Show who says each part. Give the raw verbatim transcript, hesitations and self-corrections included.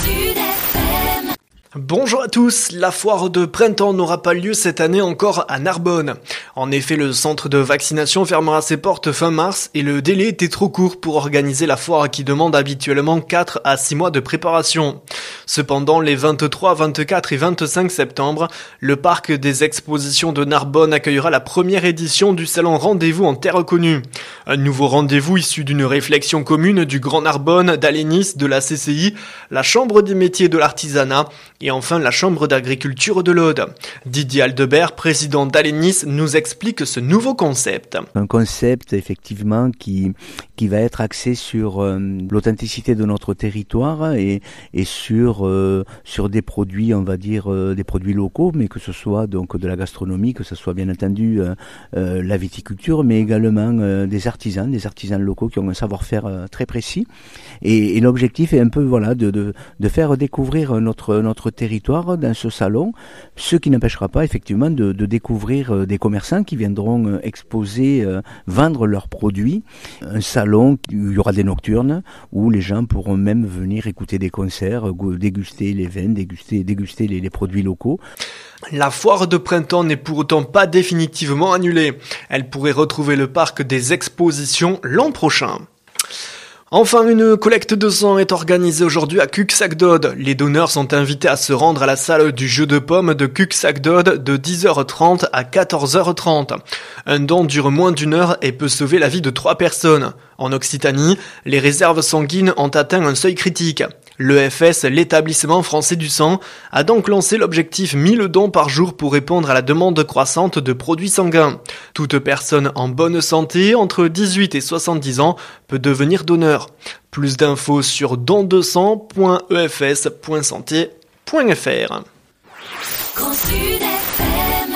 Speaker 1: Bonjour à tous, la foire de printemps n'aura pas lieu cette année encore à Narbonne. En effet, le centre de vaccination fermera ses portes fin mars et le délai était trop court pour organiser la foire qui demande habituellement quatre à six mois de préparation. Cependant, les vingt-trois, vingt-quatre et vingt-cinq septembre, le parc des expositions de Narbonne accueillera la première édition du salon Rendez-vous en terre connue. Un nouveau rendez-vous issu d'une réflexion commune du Grand Narbonne, d'Alenis, de la C C I, la Chambre des métiers de l'artisanat et enfin la Chambre d'agriculture de l'Aude. Didier Aldebert, président d'Alenis, nous explique ce nouveau concept.
Speaker 2: Un concept effectivement qui qui va être axé sur euh, l'authenticité de notre territoire et et sur euh, sur des produits, on va dire euh, des produits locaux, mais que ce soit donc de la gastronomie, que ce soit bien entendu euh, euh, la viticulture, mais également euh, des artisans, des artisans locaux qui ont un savoir-faire euh, très précis. Et, et l'objectif est un peu voilà de de de faire découvrir notre notre territoire dans ce salon, ce qui n'empêchera pas effectivement de, de découvrir euh, des commerçants qui viendront euh, exposer, euh, vendre leurs produits. Un salon où il y aura des nocturnes, où les gens pourront même venir écouter des concerts, déguster les vins, déguster, déguster les, les produits locaux.
Speaker 1: La foire de printemps n'est pour autant pas définitivement annulée. Elle pourrait retrouver le parc des expositions l'an prochain. Enfin, une collecte de sang est organisée aujourd'hui à Cuxagdod. Les donneurs sont invités à se rendre à la salle du jeu de pommes de Cuxagdod de dix heures trente à quatorze heures trente. Un don dure moins d'une heure et peut sauver la vie de trois personnes. En Occitanie, les réserves sanguines ont atteint un seuil critique. L'E F S, l'établissement français du sang, a donc lancé l'objectif mille dons par jour pour répondre à la demande croissante de produits sanguins. Toute personne en bonne santé, entre dix-huit et soixante-dix ans, peut devenir donneur. Plus d'infos sur don de sang point e f s point santé point f r.